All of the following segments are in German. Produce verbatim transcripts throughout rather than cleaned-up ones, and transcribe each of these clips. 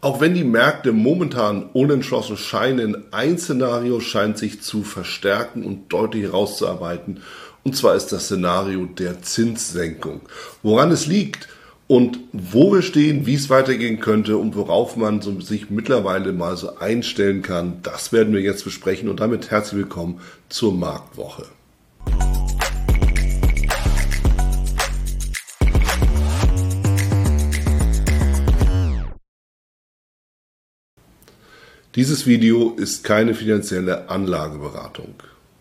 Auch wenn die Märkte momentan unentschlossen scheinen, ein Szenario scheint sich zu verstärken und deutlich herauszuarbeiten. Und zwar ist das Szenario der Zinssenkung. Woran es liegt und wo wir stehen, wie es weitergehen könnte und worauf man so sich mittlerweile mal so einstellen kann, das werden wir jetzt besprechen. Und damit herzlich willkommen zur Marktwoche. Dieses Video ist keine finanzielle Anlageberatung.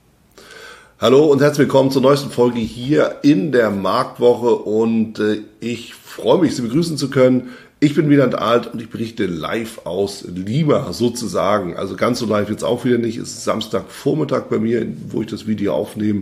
Hallo und herzlich willkommen zur neuesten Folge hier in der Marktwoche und äh, ich freue mich, Sie begrüßen zu können. Ich bin Wieland Alt und ich berichte live aus Lima sozusagen. Also ganz so live jetzt auch wieder nicht. Es ist Samstagvormittag bei mir, wo ich das Video aufnehme.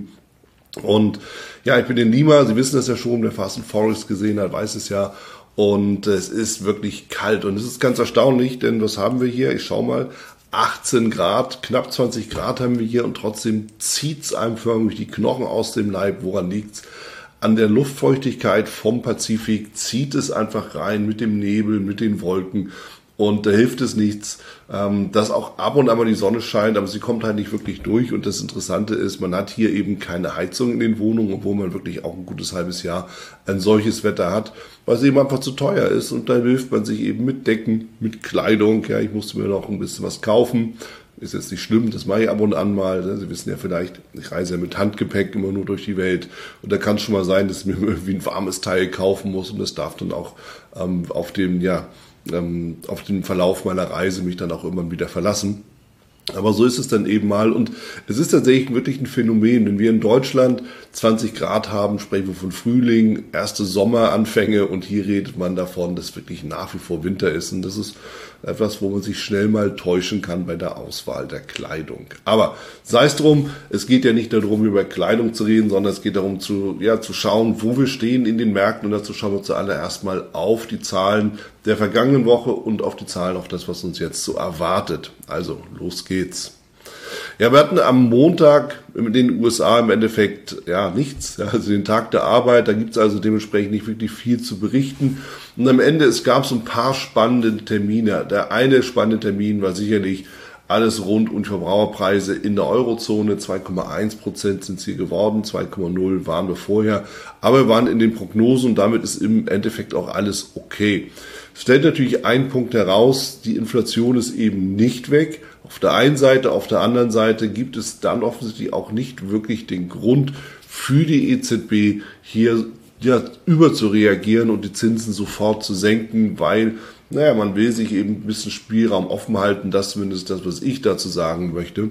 Und ja, ich bin in Lima. Sie wissen das ja schon, wer Fast and Forest gesehen hat, weiß es ja. Und es ist wirklich kalt und es ist ganz erstaunlich, denn was haben wir hier? Ich schau mal, achtzehn Grad, knapp zwanzig Grad haben wir hier und trotzdem zieht es einem förmlich die Knochen aus dem Leib. Woran liegt's? An der Luftfeuchtigkeit vom Pazifik zieht es einfach rein mit dem Nebel, mit den Wolken. Und da hilft es nichts, dass auch ab und an mal die Sonne scheint, aber sie kommt halt nicht wirklich durch. Und das Interessante ist, man hat hier eben keine Heizung in den Wohnungen, obwohl man wirklich auch ein gutes halbes Jahr ein solches Wetter hat, weil es eben einfach zu teuer ist. Und dann hilft man sich eben mit Decken, mit Kleidung. Ja, ich musste mir noch ein bisschen was kaufen. Ist jetzt nicht schlimm, das mache ich ab und an mal. Sie wissen ja vielleicht, ich reise ja mit Handgepäck immer nur durch die Welt. Und da kann es schon mal sein, dass ich mir irgendwie ein warmes Teil kaufen muss. Und das darf dann auch ähm, auf dem, ja, auf den Verlauf meiner Reise mich dann auch irgendwann wieder verlassen. Aber so ist es dann eben mal und es ist tatsächlich wirklich ein Phänomen. Wenn wir in Deutschland zwanzig Grad haben, sprechen wir von Frühling, erste Sommeranfänge und hier redet man davon, dass wirklich nach wie vor Winter ist und das ist etwas, wo man sich schnell mal täuschen kann bei der Auswahl der Kleidung. Aber sei es drum, es geht ja nicht nur darum, über Kleidung zu reden, sondern es geht darum zu, ja, zu schauen, wo wir stehen in den Märkten und dazu schauen wir zuallererst mal auf die Zahlen der vergangenen Woche und auf die Zahlen, auf das, was uns jetzt so erwartet. Also, los geht's. Ja, wir hatten am Montag in den U S A im Endeffekt ja nichts, ja, also den Tag der Arbeit, da gibt's also dementsprechend nicht wirklich viel zu berichten. Und am Ende, es gab so ein paar spannende Termine. Der eine spannende Termin war sicherlich alles rund um Verbraucherpreise in der Eurozone. zwei Komma eins Prozent sind es hier geworden, zwei Komma null waren wir vorher. Aber wir waren in den Prognosen und damit ist im Endeffekt auch alles okay. Es stellt natürlich einen Punkt heraus, die Inflation ist eben nicht weg. Auf der einen Seite, auf der anderen Seite gibt es dann offensichtlich auch nicht wirklich den Grund für die E Z B hier ja, über zu reagieren und die Zinsen sofort zu senken, weil naja, man will sich eben ein bisschen Spielraum offen halten, das zumindest das, was ich dazu sagen möchte.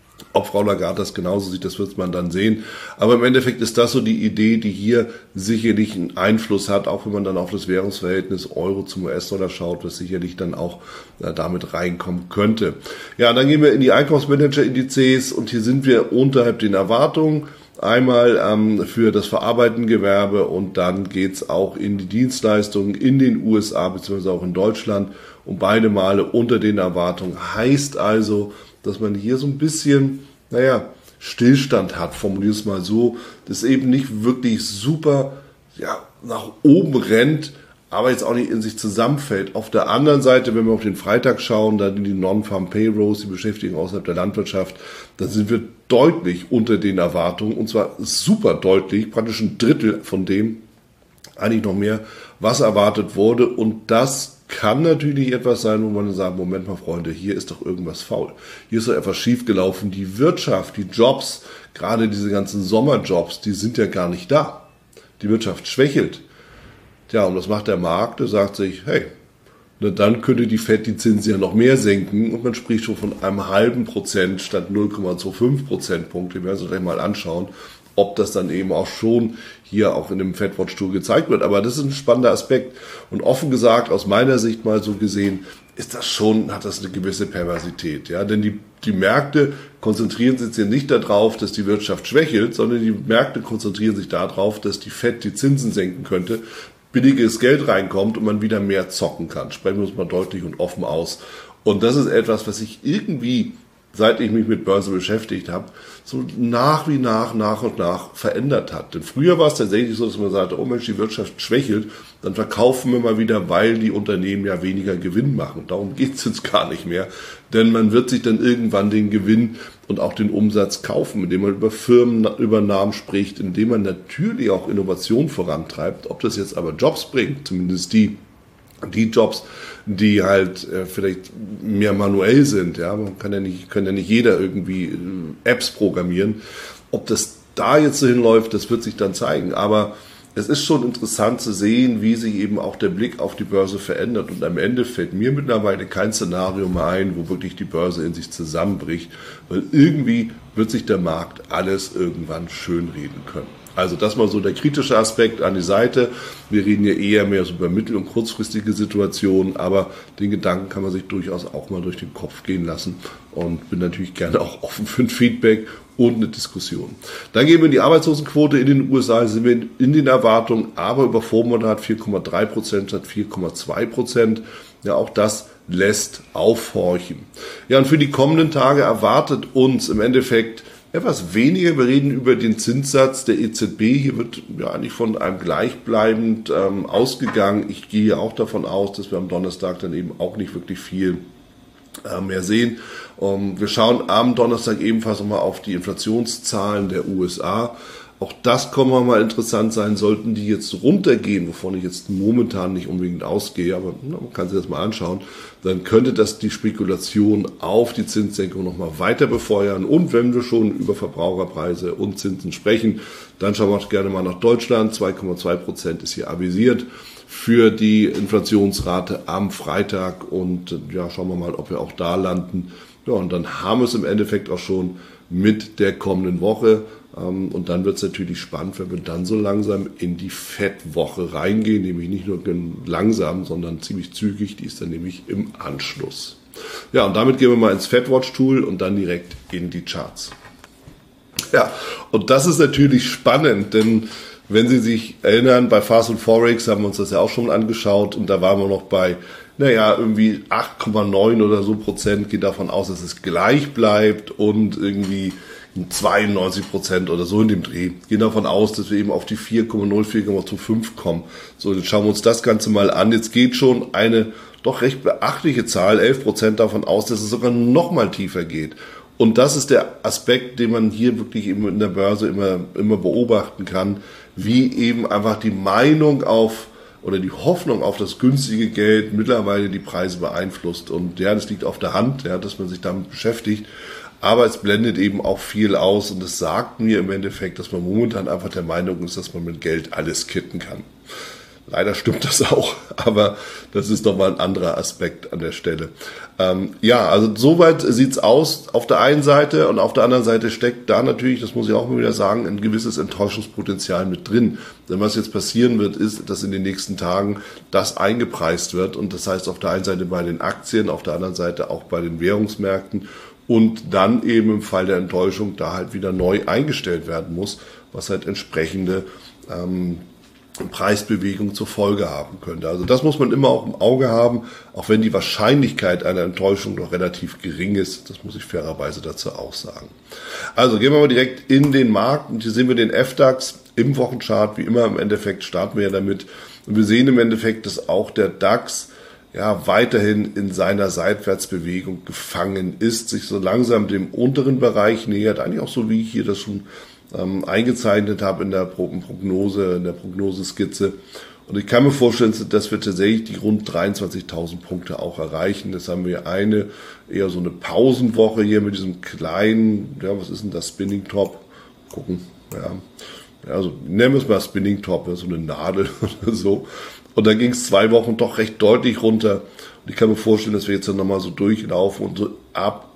Ob Frau Lagarde das genauso sieht, das wird man dann sehen. Aber im Endeffekt ist das so die Idee, die hier sicherlich einen Einfluss hat, auch wenn man dann auf das Währungsverhältnis Euro zum U S-Dollar schaut, was sicherlich dann auch äh, damit reinkommen könnte. Ja, dann gehen wir in die Einkaufsmanager-Indizes und hier sind wir unterhalb den Erwartungen. Einmal ähm, für das Verarbeitengewerbe und dann geht's auch in die Dienstleistungen in den U S A bzw. auch in Deutschland und beide Male unter den Erwartungen. Heißt also, dass man hier so ein bisschen, naja, Stillstand hat, formuliere es mal so, dass eben nicht wirklich super ja, nach oben rennt, aber jetzt auch nicht in sich zusammenfällt. Auf der anderen Seite, wenn wir auf den Freitag schauen, dann in die Non-Farm Payrolls, die Beschäftigung außerhalb der Landwirtschaft, dann sind wir deutlich unter den Erwartungen und zwar super deutlich, praktisch ein Drittel von dem, eigentlich noch mehr, was erwartet wurde und das kann natürlich etwas sein, wo man sagt, Moment mal Freunde, hier ist doch irgendwas faul. Hier ist doch etwas schiefgelaufen. Die Wirtschaft, die Jobs, gerade diese ganzen Sommerjobs, die sind ja gar nicht da. Die Wirtschaft schwächelt. Tja, und was macht der Markt? Der sagt sich, hey, na dann könnte die Fed die Zinsen ja noch mehr senken und man spricht schon von einem halben Prozent statt null Komma fünfundzwanzig Prozentpunkte. Wir werden uns gleich mal anschauen, ob das dann eben auch schon hier auch in dem FedWatch-Tool gezeigt wird. Aber das ist ein spannender Aspekt. Und offen gesagt, aus meiner Sicht mal so gesehen, ist das schon, hat das eine gewisse Perversität. Ja? Denn die, die Märkte konzentrieren sich jetzt nicht darauf, dass die Wirtschaft schwächelt, sondern die Märkte konzentrieren sich darauf, dass die Fed die Zinsen senken könnte, billiges Geld reinkommt und man wieder mehr zocken kann. Sprechen wir uns mal deutlich und offen aus. Und das ist etwas, was ich irgendwie seit ich mich mit Börse beschäftigt habe, so nach wie nach, nach und nach verändert hat. Denn früher war es tatsächlich so, dass man sagte, oh Mensch, die Wirtschaft schwächelt, dann verkaufen wir mal wieder, weil die Unternehmen ja weniger Gewinn machen. Darum geht es jetzt gar nicht mehr. Denn man wird sich dann irgendwann den Gewinn und auch den Umsatz kaufen, indem man über Firmenübernahmen spricht, indem man natürlich auch Innovation vorantreibt. Ob das jetzt aber Jobs bringt, zumindest die, die Jobs, die halt äh, vielleicht mehr manuell sind. Ja, man kann ja nicht, kann ja nicht jeder irgendwie äh, Apps programmieren. Ob das da jetzt so hinläuft, das wird sich dann zeigen. Aber es ist schon interessant zu sehen, wie sich eben auch der Blick auf die Börse verändert. Und am Ende fällt mir mittlerweile kein Szenario mehr ein, wo wirklich die Börse in sich zusammenbricht, weil irgendwie wird sich der Markt alles irgendwann schönreden können. Also das mal so der kritische Aspekt an die Seite. Wir reden ja eher mehr so über mittel- und kurzfristige Situationen, aber den Gedanken kann man sich durchaus auch mal durch den Kopf gehen lassen und bin natürlich gerne auch offen für ein Feedback und eine Diskussion. Dann gehen wir in die Arbeitslosenquote in den U S A, sind wir in den Erwartungen, aber über Vormonat vier Komma drei Prozent statt vier Komma zwei Prozent. Ja, auch das lässt aufhorchen. Ja, und für die kommenden Tage erwartet uns im Endeffekt etwas weniger. Wir reden über den Zinssatz der E Z B. Hier wird ja eigentlich von einem gleichbleibend ähm, ausgegangen. Ich gehe auch davon aus, dass wir am Donnerstag dann eben auch nicht wirklich viel äh, mehr sehen. Um, wir schauen am Donnerstag ebenfalls nochmal auf die Inflationszahlen der U S A. Auch das kann mal interessant sein, sollten die jetzt runtergehen, wovon ich jetzt momentan nicht unbedingt ausgehe, aber na, man kann sich das mal anschauen, dann könnte das die Spekulation auf die Zinssenkung nochmal weiter befeuern. Und wenn wir schon über Verbraucherpreise und Zinsen sprechen, dann schauen wir auch gerne mal nach Deutschland. zwei Komma zwei Prozent ist hier avisiert für die Inflationsrate am Freitag und ja, schauen wir mal, ob wir auch da landen. Ja, und dann haben wir es im Endeffekt auch schon mit der kommenden Woche. Und dann wird es natürlich spannend, wenn wir dann so langsam in die Fettwoche reingehen, nämlich nicht nur langsam, sondern ziemlich zügig, die ist dann nämlich im Anschluss. Ja, und damit gehen wir mal ins Fedwatch-Tool und dann direkt in die Charts. Ja, und das ist natürlich spannend, denn wenn Sie sich erinnern, bei Fast und Forex haben wir uns das ja auch schon angeschaut und da waren wir noch bei, naja, irgendwie acht Komma neun oder so Prozent, geht davon aus, dass es gleich bleibt und irgendwie zweiundneunzig Prozent oder so in dem Dreh. Gehen davon aus, dass wir eben auf die vier Komma null, vier Komma fünf kommen. So, jetzt schauen wir uns das Ganze mal an. Jetzt geht schon eine doch recht beachtliche Zahl, elf Prozent davon aus, dass es sogar noch mal tiefer geht. Und das ist der Aspekt, den man hier wirklich eben in der Börse immer, immer beobachten kann, wie eben einfach die Meinung auf oder die Hoffnung auf das günstige Geld mittlerweile die Preise beeinflusst. Und ja, das liegt auf der Hand, ja, dass man sich damit beschäftigt. Aber es blendet eben auch viel aus und es sagt mir im Endeffekt, dass man momentan einfach der Meinung ist, dass man mit Geld alles kitten kann. Leider stimmt das auch, aber das ist doch mal ein anderer Aspekt an der Stelle. Ähm, ja, also soweit sieht's aus auf der einen Seite und auf der anderen Seite steckt da natürlich, das muss ich auch mal wieder sagen, ein gewisses Enttäuschungspotenzial mit drin. Denn was jetzt passieren wird, ist, dass in den nächsten Tagen das eingepreist wird und das heißt auf der einen Seite bei den Aktien, auf der anderen Seite auch bei den Währungsmärkten und dann eben im Fall der Enttäuschung da halt wieder neu eingestellt werden muss, was halt entsprechende ähm, Preisbewegung zur Folge haben könnte. Also das muss man immer auch im Auge haben, auch wenn die Wahrscheinlichkeit einer Enttäuschung noch relativ gering ist. Das muss ich fairerweise dazu auch sagen. Also gehen wir mal direkt in den Markt und hier sehen wir den F DAX im Wochenchart. Wie immer im Endeffekt starten wir ja damit. Und wir sehen im Endeffekt, dass auch der DAX ja weiterhin in seiner Seitwärtsbewegung gefangen ist, sich so langsam dem unteren Bereich nähert, eigentlich auch so wie ich hier das schon ähm, eingezeichnet habe in der Prognose, in der Prognoseskizze. Und ich kann mir vorstellen, dass wir tatsächlich die rund dreiundzwanzigtausend Punkte auch erreichen. Das haben wir eine, eher so eine Pausenwoche hier mit diesem kleinen, ja, was ist denn das, Spinning Top? Gucken, ja. Also nennen wir es mal Spinning Top, so eine Nadel oder so. Und dann ging es zwei Wochen doch recht deutlich runter. Und ich kann mir vorstellen, dass wir jetzt dann nochmal so durchlaufen und so ab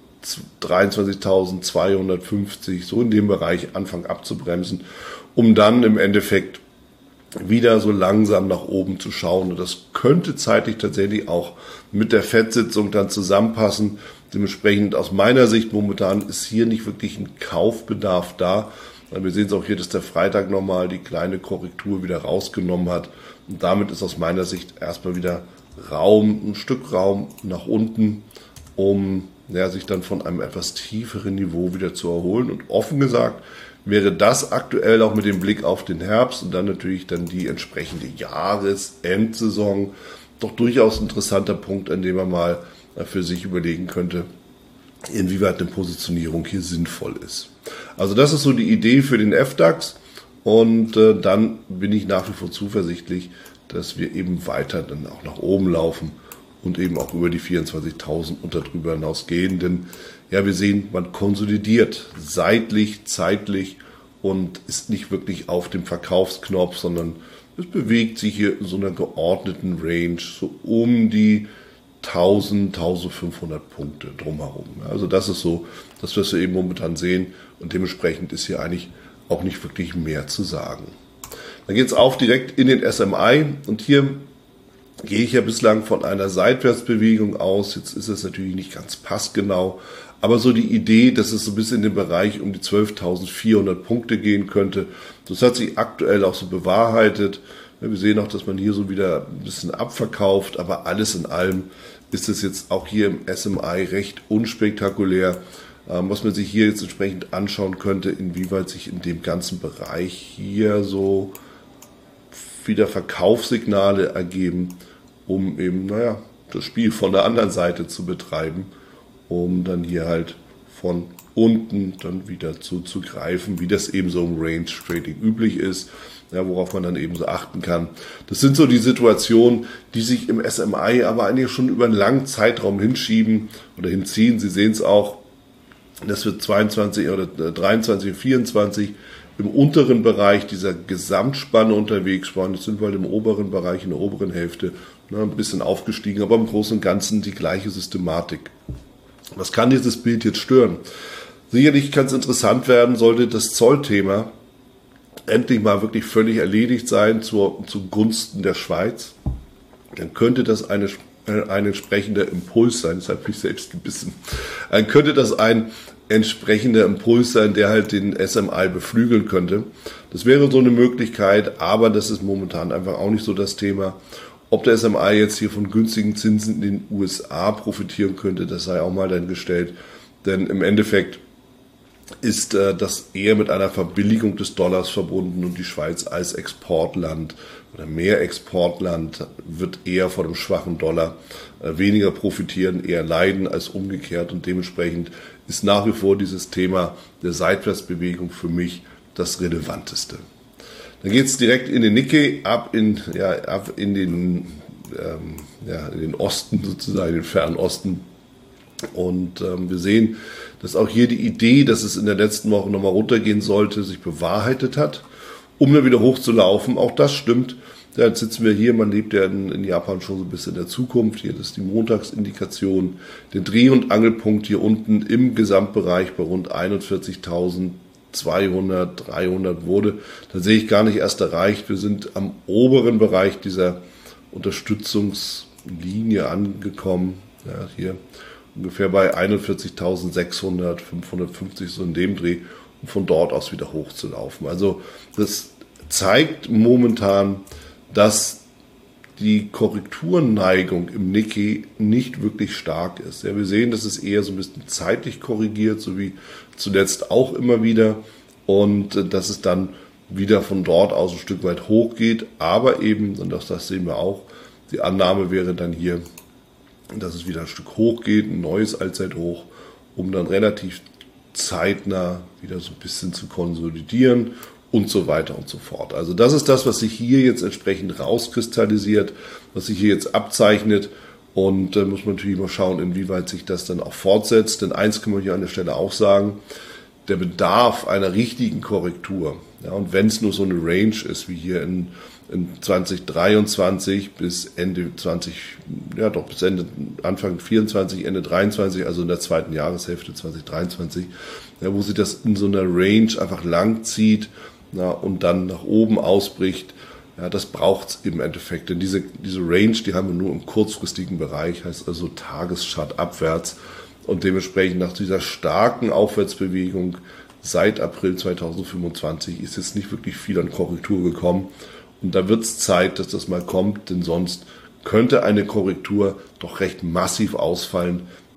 dreiundzwanzigtausendzweihundertfünfzig, so in dem Bereich anfangen abzubremsen, um dann im Endeffekt wieder so langsam nach oben zu schauen. Und das könnte zeitlich tatsächlich auch mit der Fed-Sitzung dann zusammenpassen. Dementsprechend aus meiner Sicht momentan ist hier nicht wirklich ein Kaufbedarf da. Wir sehen es auch hier, dass der Freitag nochmal die kleine Korrektur wieder rausgenommen hat. Und damit ist aus meiner Sicht erstmal wieder Raum, ein Stück Raum nach unten, um ja, sich dann von einem etwas tieferen Niveau wieder zu erholen. Und offen gesagt wäre das aktuell auch mit dem Blick auf den Herbst und dann natürlich dann die entsprechende Jahresendsaison doch durchaus ein interessanter Punkt, an dem man mal für sich überlegen könnte, inwieweit eine Positionierung hier sinnvoll ist. Also das ist so die Idee für den F DAX und äh, dann bin ich nach wie vor zuversichtlich, dass wir eben weiter dann auch nach oben laufen und eben auch über die vierundzwanzigtausend und darüber hinaus gehen, denn ja, wir sehen, man konsolidiert seitlich, zeitlich und ist nicht wirklich auf dem Verkaufsknopf, sondern es bewegt sich hier in so einer geordneten Range, so um die tausend, eintausendfünfhundert Punkte drumherum. Also das ist so das, was wir eben momentan sehen und dementsprechend ist hier eigentlich auch nicht wirklich mehr zu sagen. Dann geht es auf direkt in den S M I und hier gehe ich ja bislang von einer Seitwärtsbewegung aus. Jetzt ist es natürlich nicht ganz passgenau, aber so die Idee, dass es so bis in den Bereich um die zwölftausendvierhundert Punkte gehen könnte, das hat sich aktuell auch so bewahrheitet. Wir sehen auch, dass man hier so wieder ein bisschen abverkauft, aber alles in allem ist es jetzt auch hier im S M I recht unspektakulär, was man sich hier jetzt entsprechend anschauen könnte, inwieweit sich in dem ganzen Bereich hier so wieder Verkaufssignale ergeben, um eben, naja, das Spiel von der anderen Seite zu betreiben, um dann hier halt von unten dann wieder zuzugreifen, wie das eben so im Range Trading üblich ist, ja, worauf man dann eben so achten kann. Das sind so die Situationen, die sich im S M I aber eigentlich schon über einen langen Zeitraum hinschieben oder hinziehen. Sie sehen es auch, dass wir zweiundzwanzig oder dreiundzwanzig, vierundzwanzig im unteren Bereich dieser Gesamtspanne unterwegs waren. Jetzt sind wir halt im oberen Bereich, in der oberen Hälfte, ne, ein bisschen aufgestiegen, aber im Großen und Ganzen die gleiche Systematik. Was kann dieses Bild jetzt stören? Sicherlich kann es interessant werden, sollte das Zollthema endlich mal wirklich völlig erledigt sein zur, zugunsten der Schweiz. Dann könnte das eine, ein entsprechender Impuls sein, das habe ich selbst gebissen. Dann könnte das ein entsprechender Impuls sein, der halt den S M I beflügeln könnte. Das wäre so eine Möglichkeit, aber das ist momentan einfach auch nicht so das Thema. Ob der S M I jetzt hier von günstigen Zinsen in den U S A profitieren könnte, das sei auch mal dahingestellt. Denn im Endeffekt ist äh, das eher mit einer Verbilligung des Dollars verbunden und die Schweiz als Exportland oder mehr Exportland wird eher von dem schwachen Dollar äh, weniger profitieren, eher leiden als umgekehrt und dementsprechend ist nach wie vor dieses Thema der Seitwärtsbewegung für mich das Relevanteste. Dann geht es direkt in den Nikkei, ab in, ja, ab in, den, ähm, ja, in den Osten sozusagen, in den fernen Osten. Und ähm, wir sehen, dass auch hier die Idee, dass es in der letzten Woche nochmal runtergehen sollte, sich bewahrheitet hat, um dann wieder hochzulaufen. Auch das stimmt. Ja, jetzt sitzen wir hier, man lebt ja in, in Japan schon so ein bisschen in der Zukunft. Hier, das ist die Montagsindikation. Den Dreh- und Angelpunkt hier unten im Gesamtbereich bei rund einundvierzigtausendzweihundert, dreihundert wurde. Da sehe ich gar nicht erst erreicht. Wir sind am oberen Bereich dieser Unterstützungslinie angekommen. Ja, hier ungefähr bei einundvierzigtausendsechshundert, fünfhundertfünfzig, so in dem Dreh, um von dort aus wieder hochzulaufen. Also das zeigt momentan, dass die Korrekturneigung im Nikkei nicht wirklich stark ist. Ja, wir sehen, dass es eher so ein bisschen zeitlich korrigiert, so wie zuletzt auch immer wieder, und dass es dann wieder von dort aus ein Stück weit hochgeht, aber eben, und das, das sehen wir auch, die Annahme wäre dann hier, dass es wieder ein Stück hoch geht, ein neues Allzeithoch, um dann relativ zeitnah wieder so ein bisschen zu konsolidieren und so weiter und so fort. Also das ist das, was sich hier jetzt entsprechend rauskristallisiert, was sich hier jetzt abzeichnet, und da äh, muss man natürlich mal schauen, inwieweit sich das dann auch fortsetzt, denn eins kann man hier an der Stelle auch sagen, der Bedarf einer richtigen Korrektur, ja, und wenn es nur so eine Range ist, wie hier in in zwanzig dreiundzwanzig bis Ende zwanzig, ja doch bis Ende, Anfang vierundzwanzig, Ende dreiundzwanzig, also in der zweiten Jahreshälfte zwanzig dreiundzwanzig, ja, wo sich das in so einer Range einfach lang zieht, ja, und dann nach oben ausbricht, ja, das braucht es im Endeffekt. Denn diese, diese Range, die haben wir nur im kurzfristigen Bereich, heißt also Tageschart abwärts, und dementsprechend nach dieser starken Aufwärtsbewegung seit April zweitausendfünfundzwanzig ist jetzt nicht wirklich viel an Korrektur gekommen. Und da wird es Zeit, dass das mal kommt, denn sonst könnte eine Korrektur doch recht massiv ausfallen,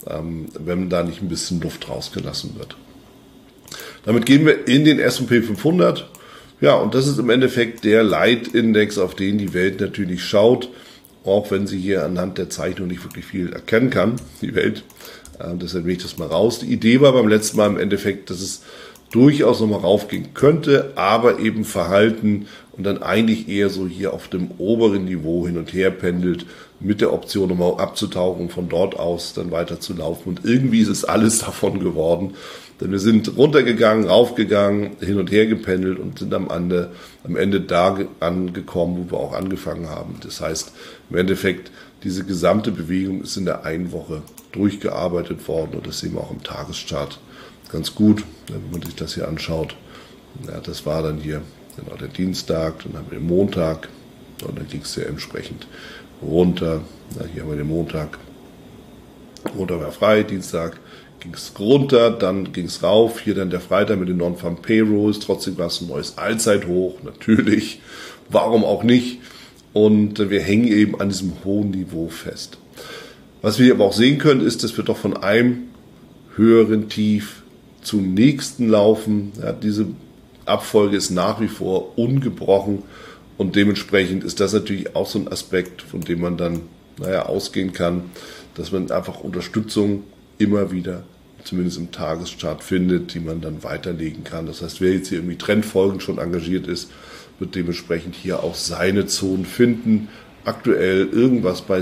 ähm, wenn da nicht ein bisschen Luft rausgelassen wird. Damit gehen wir in den S und P fünfhundert. Ja, und das ist im Endeffekt der Leitindex, auf den die Welt natürlich schaut, auch wenn sie hier anhand der Zeichnung nicht wirklich viel erkennen kann, die Welt. Äh, deshalb nehme ich das mal raus. Die Idee war beim letzten Mal im Endeffekt, dass es durchaus nochmal raufgehen könnte, aber eben verhalten und dann eigentlich eher so hier auf dem oberen Niveau hin und her pendelt, mit der Option nochmal abzutauchen und von dort aus dann weiter zu laufen. Und irgendwie ist es alles davon geworden. Denn wir sind runtergegangen, raufgegangen, hin und her gependelt und sind am Ende, am Ende da angekommen, wo wir auch angefangen haben. Das heißt, im Endeffekt, diese gesamte Bewegung ist in der einen Woche durchgearbeitet worden und das sehen wir auch im Tageschart ganz gut, wenn man sich das hier anschaut. Ja, das war dann hier genau der Dienstag, dann haben wir den Montag und dann ging es ja entsprechend runter. Ja, hier haben wir den Montag. Montag war frei, Dienstag ging es runter, dann ging es rauf, hier dann der Freitag mit den Non-Farm Payrolls, trotzdem war es ein neues Allzeithoch, natürlich, warum auch nicht, und wir hängen eben an diesem hohen Niveau fest. Was wir aber auch sehen können, ist, dass wir doch von einem höheren Tief zum nächsten laufen, ja, diese Abfolge ist nach wie vor ungebrochen und dementsprechend ist das natürlich auch so ein Aspekt, von dem man dann, naja, ausgehen kann, dass man einfach Unterstützung immer wieder zumindest im Tageschart findet, die man dann weiterlegen kann. Das heißt, wer jetzt hier irgendwie trendfolgend schon engagiert ist, wird dementsprechend hier auch seine Zonen finden. Aktuell irgendwas bei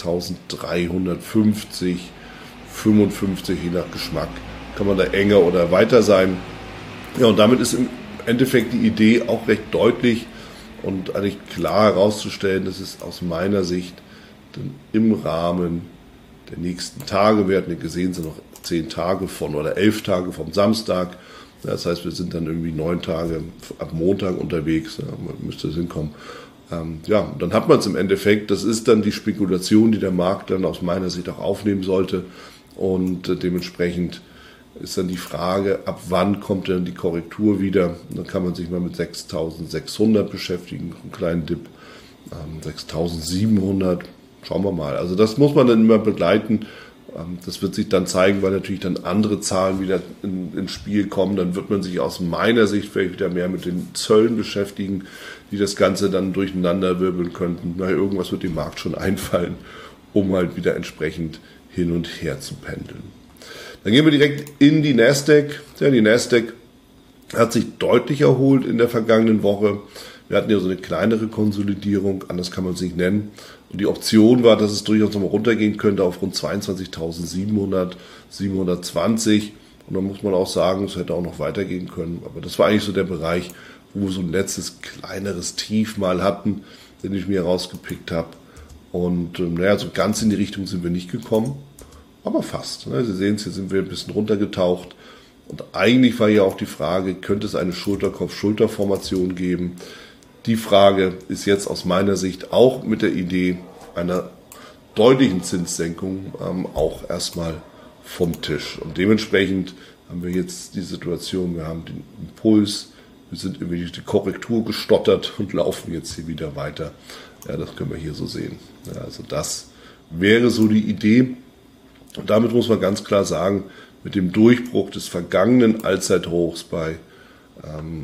sechstausenddreihundertfünfzig, fünfundfünfzig, je nach Geschmack, kann man da enger oder weiter sein. Ja, und damit ist im Endeffekt die Idee auch recht deutlich und eigentlich klar herauszustellen, dass es aus meiner Sicht dann im Rahmen der nächsten Tage, wir hatten ja gesehen, sind noch zehn Tage von oder elf Tage vom Samstag. Das heißt, wir sind dann irgendwie neun Tage ab Montag unterwegs, ja, müsste es hinkommen. Ähm, ja, und dann hat man es im Endeffekt, das ist dann die Spekulation, die der Markt dann aus meiner Sicht auch aufnehmen sollte. Und äh, dementsprechend ist dann die Frage, ab wann kommt denn die Korrektur wieder? Und dann kann man sich mal mit sechstausendsechshundert beschäftigen, einen kleinen Dip, ähm, sechstausendsiebenhundert. Schauen wir mal. Also das muss man dann immer begleiten. Das wird sich dann zeigen, weil natürlich dann andere Zahlen wieder in, ins Spiel kommen. Dann wird man sich aus meiner Sicht vielleicht wieder mehr mit den Zöllen beschäftigen, die das Ganze dann durcheinander wirbeln könnten. Na, irgendwas wird dem Markt schon einfallen, um halt wieder entsprechend hin und her zu pendeln. Dann gehen wir direkt in die Nasdaq. Ja, die Nasdaq hat sich deutlich erholt in der vergangenen Woche. Wir hatten ja so eine kleinere Konsolidierung, anders kann man es nicht nennen. Und die Option war, dass es durchaus nochmal runtergehen könnte auf rund zweiundzwanzigtausendsiebenhundert, siebenhundertzwanzig. Und dann muss man auch sagen, es hätte auch noch weitergehen können. Aber das war eigentlich so der Bereich, wo wir so ein letztes kleineres Tief mal hatten, den ich mir rausgepickt habe. Und naja, so ganz in die Richtung sind wir nicht gekommen, aber fast. Sie sehen es, hier sind wir ein bisschen runtergetaucht. Und eigentlich war ja auch die Frage, könnte es eine Schulterkopf-Schulter-Formation geben? Die Frage ist jetzt aus meiner Sicht auch mit der Idee einer deutlichen Zinssenkung ähm, auch erstmal vom Tisch. Und dementsprechend haben wir jetzt die Situation, wir haben den Impuls, wir sind irgendwie durch die Korrektur gestottert und laufen jetzt hier wieder weiter. Ja, das können wir hier so sehen. Ja, also das wäre so die Idee. Und damit muss man ganz klar sagen, mit dem Durchbruch des vergangenen Allzeithochs bei ähm,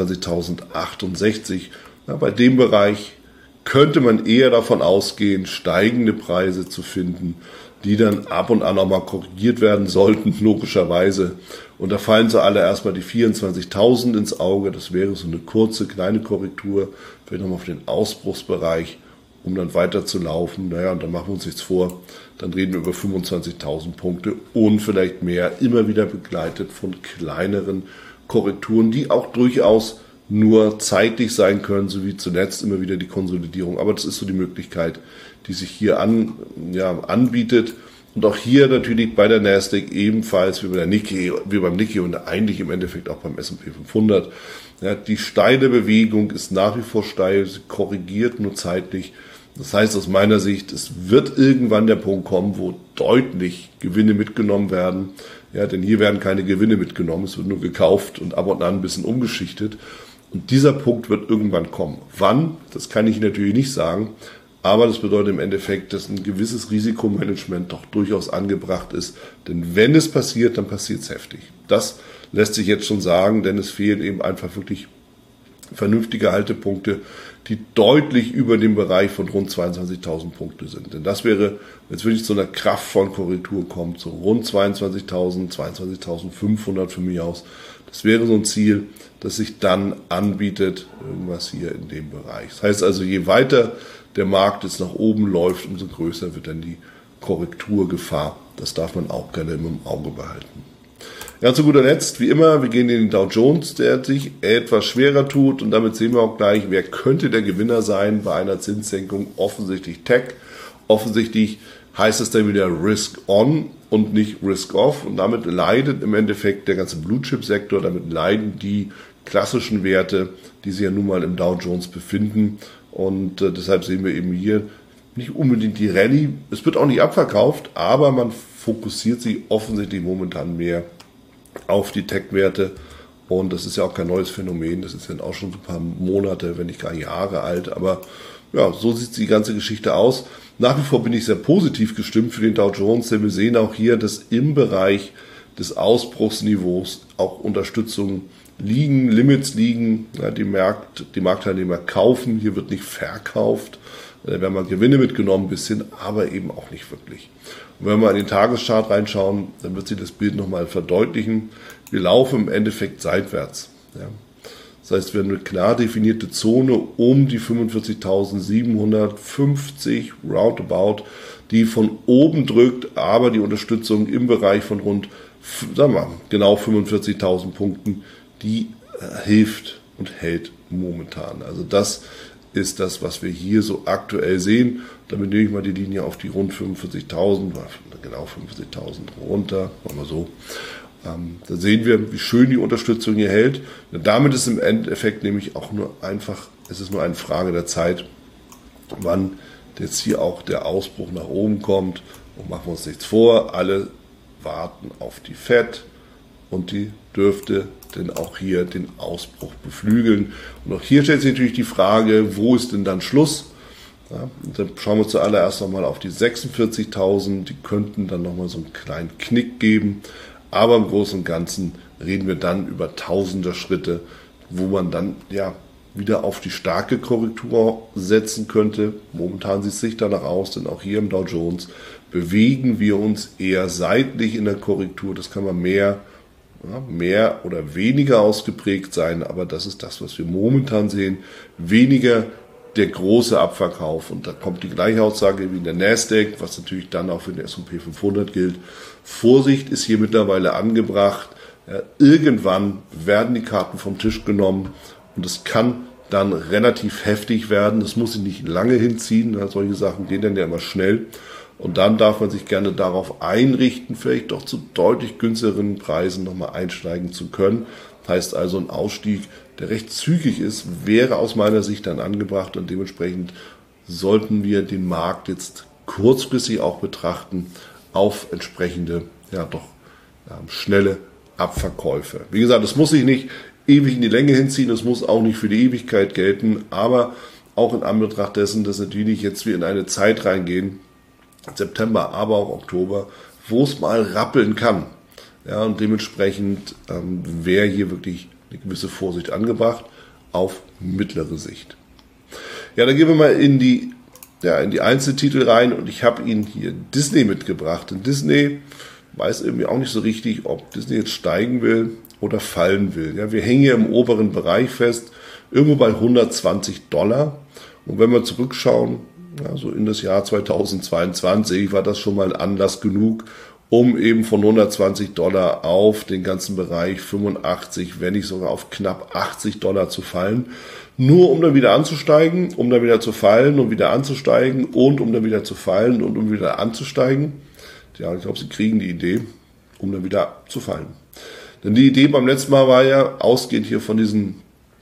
vierundzwanzigtausendachtsundsechzig, ja, bei dem Bereich könnte man eher davon ausgehen, steigende Preise zu finden, die dann ab und an auch mal korrigiert werden sollten, logischerweise. Und da fallen zuallererst mal die vierundzwanzigtausend ins Auge. Das wäre so eine kurze, kleine Korrektur, vielleicht nochmal auf den Ausbruchsbereich, um dann weiter zu laufen. Naja, und dann machen wir uns nichts vor. Dann reden wir über fünfundzwanzigtausend Punkte und vielleicht mehr, immer wieder begleitet von kleineren Korrekturen, die auch durchaus nur zeitlich sein können, so wie zuletzt immer wieder die Konsolidierung. Aber das ist so die Möglichkeit, die sich hier an, ja, anbietet. Und auch hier natürlich bei der Nasdaq ebenfalls wie bei der Nikkei, wie beim Nikkei und eigentlich im Endeffekt auch beim S und P fünfhundert. Ja, die steile Bewegung ist nach wie vor steil, sie korrigiert nur zeitlich. Das heißt aus meiner Sicht, es wird irgendwann der Punkt kommen, wo deutlich Gewinne mitgenommen werden. Ja, denn hier werden keine Gewinne mitgenommen, es wird nur gekauft und ab und an ein bisschen umgeschichtet. Und dieser Punkt wird irgendwann kommen. Wann? Das kann ich natürlich nicht sagen. Aber das bedeutet im Endeffekt, dass ein gewisses Risikomanagement doch durchaus angebracht ist. Denn wenn es passiert, dann passiert es heftig. Das lässt sich jetzt schon sagen, denn es fehlen eben einfach wirklich vernünftige Haltepunkte, die deutlich über dem Bereich von rund zweiundzwanzigtausend Punkte sind. Denn das wäre, wenn es wirklich zu einer kraftvollen Korrektur kommt, so rund zweiundzwanzigtausend, zweiundzwanzigtausendfünfhundert für mich aus. Das wäre so ein Ziel, das sich dann anbietet, irgendwas hier in dem Bereich. Das heißt also, je weiter der Markt jetzt nach oben läuft, umso größer wird dann die Korrekturgefahr. Das darf man auch gerne immer im Auge behalten. Ja, zu guter Letzt, wie immer, wir gehen in den Dow Jones, der sich etwas schwerer tut. Und damit sehen wir auch gleich, wer könnte der Gewinner sein bei einer Zinssenkung. Offensichtlich Tech. Offensichtlich heißt es dann wieder Risk On und nicht Risk Off. Und damit leidet im Endeffekt der ganze Blue-Chip-Sektor. Damit leiden die klassischen Werte, die sich ja nun mal im Dow Jones befinden. Und äh, deshalb sehen wir eben hier nicht unbedingt die Rallye. Es wird auch nicht abverkauft, aber man fokussiert sich offensichtlich momentan mehr auf die Tech-Werte. Und das ist ja auch kein neues Phänomen. Das ist ja auch schon ein paar Monate, wenn nicht gar Jahre alt. Aber ja, so sieht die ganze Geschichte aus. Nach wie vor bin ich sehr positiv gestimmt für den Dow Jones, denn wir sehen auch hier, dass im Bereich des Ausbruchsniveaus auch Unterstützung liegen, Limits liegen. Ja, die, Markt, die Marktteilnehmer kaufen, hier wird nicht verkauft. Da werden mal Gewinne mitgenommen, ein bisschen, aber eben auch nicht wirklich. Und wenn wir in den Tageschart reinschauen, dann wird sich das Bild nochmal verdeutlichen. Wir laufen im Endeffekt seitwärts. Ja. Das heißt, wir haben eine klar definierte Zone um die fünfundvierzigtausendsiebenhundertfünfzig roundabout, die von oben drückt, aber die Unterstützung im Bereich von rund, sagen wir mal, genau fünfundvierzigtausend Punkten, die äh, hilft und hält momentan. Also das ist das, was wir hier so aktuell sehen. Damit nehme ich mal die Linie auf die rund fünfundvierzigtausend, genau fünfundvierzigtausend runter, machen wir so. Ähm, da sehen wir, wie schön die Unterstützung hier hält. Und damit ist im Endeffekt nämlich auch nur einfach, es ist nur eine Frage der Zeit, wann jetzt hier auch der Ausbruch nach oben kommt. Und machen wir uns nichts vor, alle warten auf die Fed und die dürfte denn auch hier den Ausbruch beflügeln. Und auch hier stellt sich natürlich die Frage, wo ist denn dann Schluss? Ja, und dann schauen wir zuallererst nochmal auf die sechsundvierzigtausend, die könnten dann nochmal so einen kleinen Knick geben, aber im Großen und Ganzen reden wir dann über tausender Schritte, wo man dann ja wieder auf die starke Korrektur setzen könnte. Momentan sieht es sich danach aus, denn auch hier im Dow Jones bewegen wir uns eher seitlich in der Korrektur. Das kann man mehr Ja, mehr oder weniger ausgeprägt sein, aber das ist das, was wir momentan sehen. Weniger der große Abverkauf. Und da kommt die gleiche Aussage wie in der Nasdaq, was natürlich dann auch für den S und P fünfhundert gilt. Vorsicht ist hier mittlerweile angebracht. Ja, irgendwann werden die Karten vom Tisch genommen und es kann dann relativ heftig werden. Das muss sich nicht lange hinziehen. Ja, solche Sachen gehen dann ja immer schnell. Und dann darf man sich gerne darauf einrichten, vielleicht doch zu deutlich günstigeren Preisen nochmal einsteigen zu können. Heißt also, ein Ausstieg, der recht zügig ist, wäre aus meiner Sicht dann angebracht und dementsprechend sollten wir den Markt jetzt kurzfristig auch betrachten auf entsprechende, ja doch ja, schnelle Abverkäufe. Wie gesagt, es muss sich nicht ewig in die Länge hinziehen, es muss auch nicht für die Ewigkeit gelten, aber auch in Anbetracht dessen, dass natürlich jetzt wir in eine Zeit reingehen, September, aber auch Oktober, wo es mal rappeln kann. Ja, und dementsprechend ähm, wäre hier wirklich eine gewisse Vorsicht angebracht auf mittlere Sicht. Ja, dann gehen wir mal in die, ja, in die Einzeltitel rein und ich habe Ihnen hier Disney mitgebracht. Und Disney weiß irgendwie auch nicht so richtig, ob Disney jetzt steigen will oder fallen will. Ja, wir hängen hier im oberen Bereich fest, irgendwo bei hundertzwanzig Dollar. Und wenn wir zurückschauen, ja, so in das Jahr zweitausendzweiundzwanzig war das schon mal Anlass genug, um eben von hundertzwanzig Dollar auf den ganzen Bereich fünfundachtzig, wenn nicht sogar auf knapp achtzig Dollar zu fallen. Nur um dann wieder anzusteigen, um dann wieder zu fallen, um wieder anzusteigen und um dann wieder zu fallen und um wieder anzusteigen. Ja, ich glaube, Sie kriegen die Idee, um dann wieder zu fallen. Denn die Idee beim letzten Mal war ja, ausgehend hier von diesen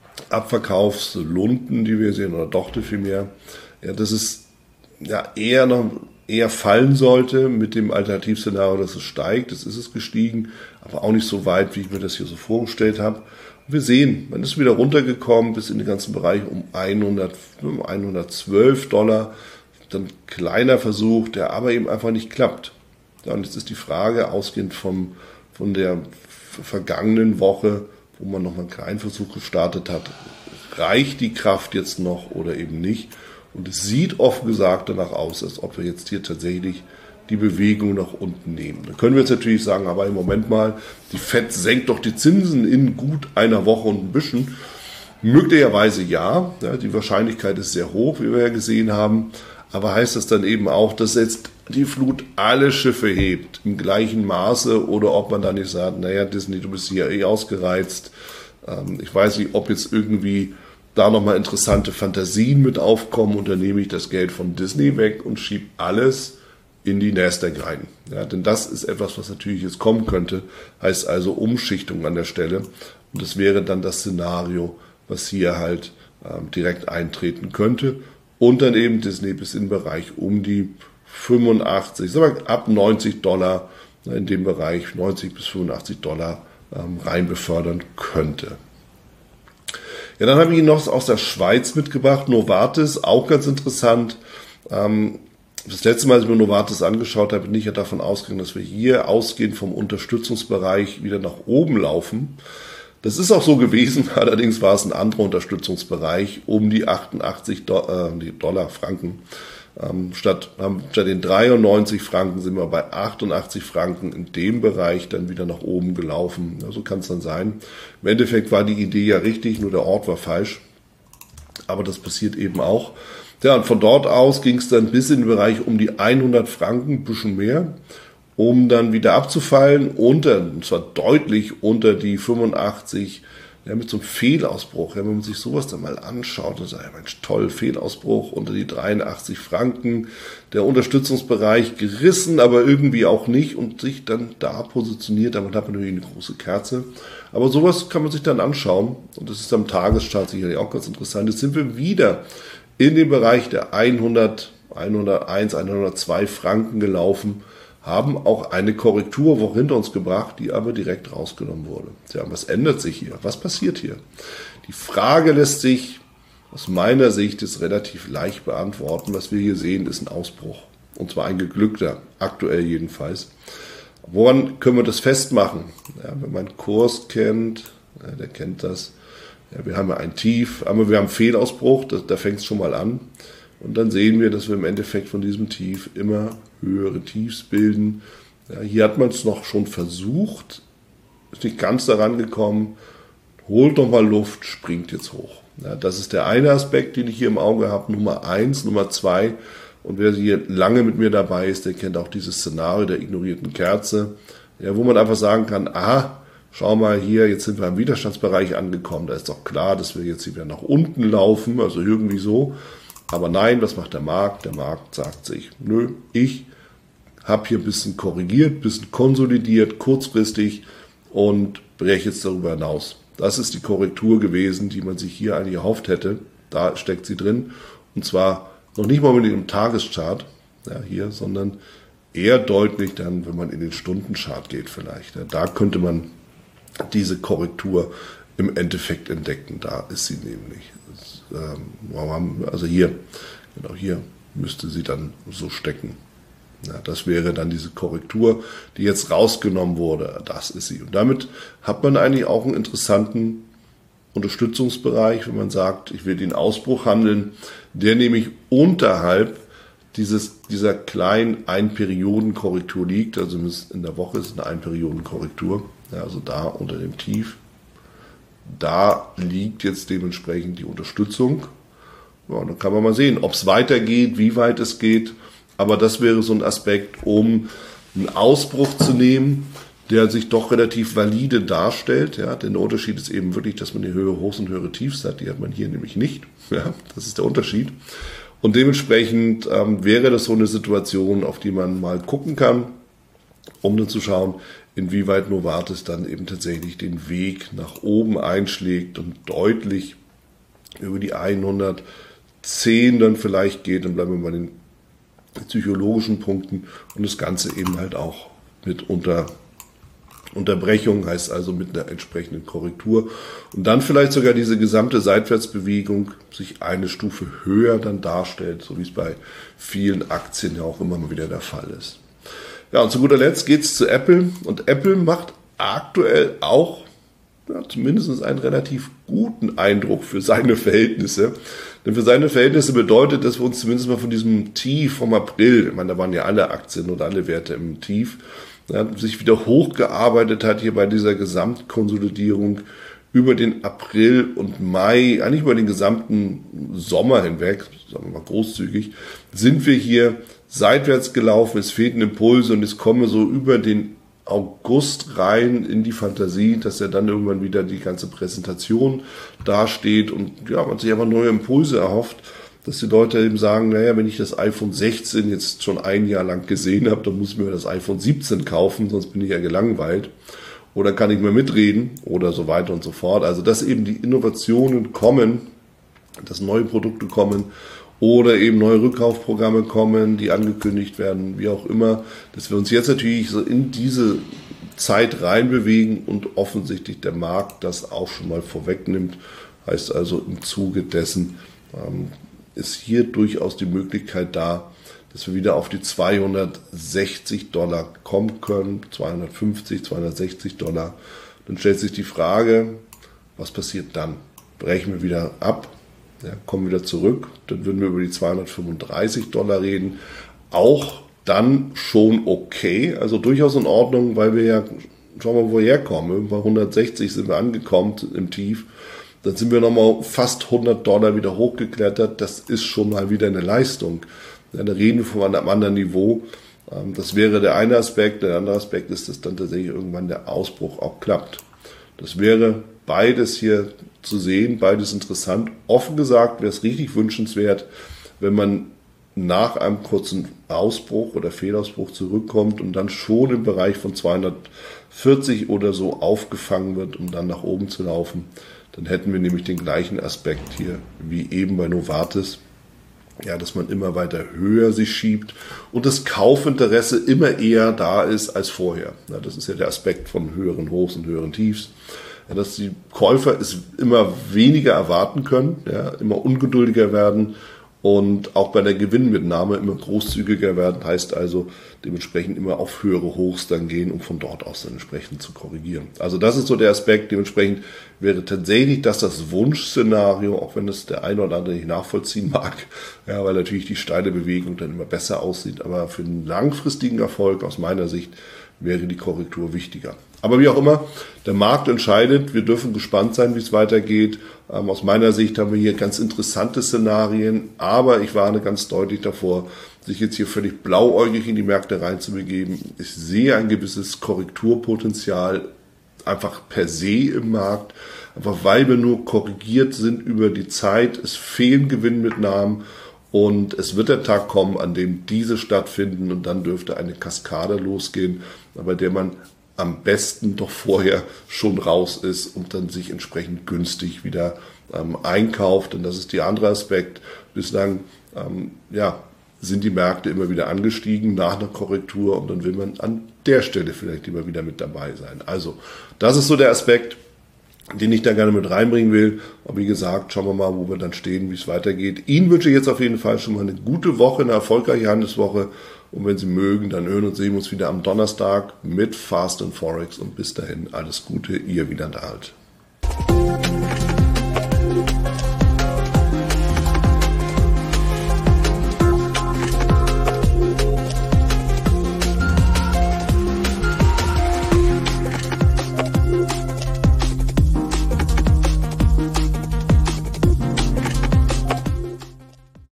Abverkaufslunden, die wir sehen, oder Dochte vielmehr, ja, dass es ja eher noch eher fallen sollte mit dem Alternativszenario, dass es steigt. Das ist es gestiegen, aber auch nicht so weit, wie ich mir das hier so vorgestellt habe. Wir sehen, man ist wieder runtergekommen bis in den ganzen Bereich um hundert, hundertzwölf Dollar. dann kleiner Versuch, der aber eben einfach nicht klappt. Ja, und jetzt ist die Frage, ausgehend vom, von der vergangenen Woche, wo man noch einen kleinen Versuch gestartet hat, reicht die Kraft jetzt noch oder eben nicht? Und es sieht offen gesagt danach aus, als ob wir jetzt hier tatsächlich die Bewegung nach unten nehmen. Da können wir jetzt natürlich sagen, aber im Moment mal, die Fed senkt doch die Zinsen in gut einer Woche und ein bisschen. Möglicherweise ja, ja, die Wahrscheinlichkeit ist sehr hoch, wie wir ja gesehen haben. Aber heißt das dann eben auch, dass jetzt die Flut alle Schiffe hebt im gleichen Maße oder ob man dann nicht sagt, naja, Disney, du bist hier eh ausgereizt. Ähm, ich weiß nicht, ob jetzt irgendwie da nochmal interessante Fantasien mit aufkommen und dann nehme ich das Geld von Disney weg und schiebe alles in die Nasdaq rein. Ja, denn das ist etwas, was natürlich jetzt kommen könnte, heißt also Umschichtung an der Stelle. Und das wäre dann das Szenario, was hier halt ähm, direkt eintreten könnte. Und dann eben Disney bis in den Bereich um die fünfundachtzig, sagen wir ab neunzig Dollar, in dem Bereich neunzig bis fünfundachtzig Dollar ähm, rein befördern könnte. Ja, dann habe ich Ihnen noch aus der Schweiz mitgebracht, Novartis, auch ganz interessant. Ähm, das letzte Mal, als ich mir Novartis angeschaut habe, bin ich ja davon ausgegangen, dass wir hier ausgehend vom Unterstützungsbereich wieder nach oben laufen. Das ist auch so gewesen, allerdings war es ein anderer Unterstützungsbereich, um die achtundachtzig Dollar Franken. Ähm, statt, statt den dreiundneunzig Franken sind wir bei achtundachtzig Franken in dem Bereich dann wieder nach oben gelaufen. Ja, so kann es dann sein. Im Endeffekt war die Idee ja richtig, nur der Ort war falsch. Aber das passiert eben auch. Ja, und von dort aus ging es dann bis in den Bereich um die hundert Franken, ein bisschen mehr, um dann wieder abzufallen, unter, und zwar deutlich unter die fünfundachtzig, ja, mit so einem Fehlausbruch. Ja, wenn man sich sowas dann mal anschaut und sagt, ja, Mensch, toll, Fehlausbruch unter die dreiundachtzig Franken, der Unterstützungsbereich gerissen, aber irgendwie auch nicht und sich dann da positioniert, damit hat man natürlich eine große Kerze. Aber sowas kann man sich dann anschauen und das ist am Tageschart sicherlich auch ganz interessant. Jetzt sind wir wieder in den Bereich der hundert, hunderteins, hundertzwei Franken gelaufen, haben auch eine Korrektur hinter uns gebracht, die aber direkt rausgenommen wurde. Tja, was ändert sich hier? Was passiert hier? Die Frage lässt sich aus meiner Sicht jetzt relativ leicht beantworten. Was wir hier sehen, ist ein Ausbruch. Und zwar ein geglückter, aktuell jedenfalls. Woran können wir das festmachen? Ja, wenn man einen Kurs kennt, ja, der kennt das. Ja, wir haben ja ein Tief, aber wir haben einen Fehlausbruch, da, da fängt es schon mal an. Und dann sehen wir, dass wir im Endeffekt von diesem Tief immer höhere Tiefs bilden. Ja, hier hat man es noch schon versucht, ist nicht ganz daran gekommen, holt noch mal Luft, springt jetzt hoch. Ja, das ist der eine Aspekt, den ich hier im Auge habe, Nummer eins. Nummer zwei, und wer hier lange mit mir dabei ist, der kennt auch dieses Szenario der ignorierten Kerze, ja, wo man einfach sagen kann, aha, schau mal hier, jetzt sind wir im Widerstandsbereich angekommen, da ist doch klar, dass wir jetzt wieder nach unten laufen, also irgendwie so. Aber nein, was macht der Markt? Der Markt sagt sich, nö, ich habe hier ein bisschen korrigiert, ein bisschen konsolidiert, kurzfristig und breche jetzt darüber hinaus. Das ist die Korrektur gewesen, die man sich hier eigentlich erhofft hätte. Da steckt sie drin. Und zwar noch nicht mal mit dem Tageschart, ja, hier, sondern eher deutlich dann, wenn man in den Stundenchart geht vielleicht. Ja, da könnte man diese Korrektur im Endeffekt entdecken. Da ist sie nämlich. Das, ähm, also hier, genau hier müsste sie dann so stecken. Ja, das wäre dann diese Korrektur, die jetzt rausgenommen wurde. Das ist sie. Und damit hat man eigentlich auch einen interessanten Unterstützungsbereich, wenn man sagt, ich will den Ausbruch handeln, der nämlich unterhalb dieses, dieser kleinen Ein-Perioden-Korrektur liegt. Also in der Woche ist es eine Ein-Perioden-Korrektur. Ja, also da unter dem Tief. Da liegt jetzt dementsprechend die Unterstützung. Ja, dann kann man mal sehen, ob es weitergeht, wie weit es geht. Aber das wäre so ein Aspekt, um einen Ausbruch zu nehmen, der sich doch relativ valide darstellt. Ja, denn der Unterschied ist eben wirklich, dass man die höhere Hochs und höhere Tiefs hat. Die hat man hier nämlich nicht. Ja, das ist der Unterschied. Und dementsprechend ähm, wäre das so eine Situation, auf die man mal gucken kann, um dann zu schauen, inwieweit Novartis dann eben tatsächlich den Weg nach oben einschlägt und deutlich über die hundertzehn dann vielleicht geht. Dann bleiben wir bei den psychologischen Punkten und das Ganze eben halt auch mit unter Unterbrechung, heißt also mit einer entsprechenden Korrektur. Und dann vielleicht sogar diese gesamte Seitwärtsbewegung sich eine Stufe höher dann darstellt, so wie es bei vielen Aktien ja auch immer mal wieder der Fall ist. Ja, und zu guter Letzt geht es zu Apple. Und Apple macht aktuell auch ja, zumindest einen relativ guten Eindruck für seine Verhältnisse. Denn für seine Verhältnisse bedeutet, dass wir uns zumindest mal von diesem Tief vom April, ich meine, da waren ja alle Aktien und alle Werte im Tief, ja, sich wieder hochgearbeitet hat hier bei dieser Gesamtkonsolidierung über den April und Mai, eigentlich über den gesamten Sommer hinweg, sagen wir mal großzügig, sind wir hier seitwärts gelaufen, es fehlten Impulse und es komme so über den August rein in die Fantasie, dass er dann irgendwann wieder die ganze Präsentation dasteht und ja, man sich aber neue Impulse erhofft, dass die Leute eben sagen, naja, wenn ich das iPhone sechzehn jetzt schon ein Jahr lang gesehen habe, dann muss ich mir das iPhone siebzehn kaufen, sonst bin ich ja gelangweilt. Oder kann ich mehr mitreden oder so weiter und so fort. Also dass eben die Innovationen kommen, dass neue Produkte kommen oder eben neue Rückkaufprogramme kommen, die angekündigt werden, wie auch immer, dass wir uns jetzt natürlich so in diese Zeit reinbewegen und offensichtlich der Markt das auch schon mal vorwegnimmt. Heißt also im Zuge dessen ähm, ist hier durchaus die Möglichkeit da, dass wir wieder auf die zweihundertsechzig Dollar kommen können, zweihundertfünfzig, zweihundertsechzig Dollar. Dann stellt sich die Frage, was passiert dann? Brechen wir wieder ab, ja, kommen wieder zurück, dann würden wir über die zweihundertfünfunddreißig Dollar reden. Auch dann schon okay, also durchaus in Ordnung, weil wir ja, schauen wir mal, wo wir herkommen, bei hundertsechzig sind wir angekommen im Tief. Dann sind wir nochmal fast hundert Dollar wieder hochgeklettert. Das ist schon mal wieder eine Leistung. Ja, da reden wir von einem anderen Niveau. Das wäre der eine Aspekt. Der andere Aspekt ist, dass dann tatsächlich irgendwann der Ausbruch auch klappt. Das wäre beides hier zu sehen, beides interessant. Offen gesagt wäre es richtig wünschenswert, wenn man nach einem kurzen Ausbruch oder Fehlausbruch zurückkommt und dann schon im Bereich von zweihundertvierzig oder so aufgefangen wird, um dann nach oben zu laufen. Dann hätten wir nämlich den gleichen Aspekt hier wie eben bei Novartis, ja, dass man immer weiter höher sich schiebt und das Kaufinteresse immer eher da ist als vorher. Ja, das ist ja der Aspekt von höheren Hochs und höheren Tiefs. Ja, dass die Käufer es immer weniger erwarten können, ja, immer ungeduldiger werden und auch bei der Gewinnmitnahme immer großzügiger werden, heißt also dementsprechend immer auf höhere Hochs dann gehen, um von dort aus dann entsprechend zu korrigieren. Also das ist so der Aspekt, dementsprechend wäre tatsächlich das das Wunschszenario, auch wenn es der eine oder andere nicht nachvollziehen mag, ja, weil natürlich die steile Bewegung dann immer besser aussieht, aber für einen langfristigen Erfolg aus meiner Sicht wäre die Korrektur wichtiger. Aber wie auch immer, der Markt entscheidet, wir dürfen gespannt sein, wie es weitergeht. Ähm, aus meiner Sicht haben wir hier ganz interessante Szenarien, aber ich warne ganz deutlich davor, sich jetzt hier völlig blauäugig in die Märkte reinzubegeben. Ich sehe ein gewisses Korrekturpotenzial einfach per se im Markt, einfach weil wir nur korrigiert sind über die Zeit. Es fehlen Gewinnmitnahmen und es wird der Tag kommen, an dem diese stattfinden und dann dürfte eine Kaskade losgehen, bei der man am besten doch vorher schon raus ist und dann sich entsprechend günstig wieder ähm, einkauft. Und das ist der andere Aspekt. Bislang ähm, ja, sind die Märkte immer wieder angestiegen nach einer Korrektur und dann will man an der Stelle vielleicht immer wieder mit dabei sein. Also das ist so der Aspekt, den ich da gerne mit reinbringen will. Aber wie gesagt, schauen wir mal, wo wir dann stehen, wie es weitergeht. Ihnen wünsche ich jetzt auf jeden Fall schon mal eine gute Woche, eine erfolgreiche Handelswoche. Und wenn Sie mögen, dann hören und sehen wir uns wieder am Donnerstag mit Fast and Forex. Und bis dahin alles Gute, Ihr Wieland Alt.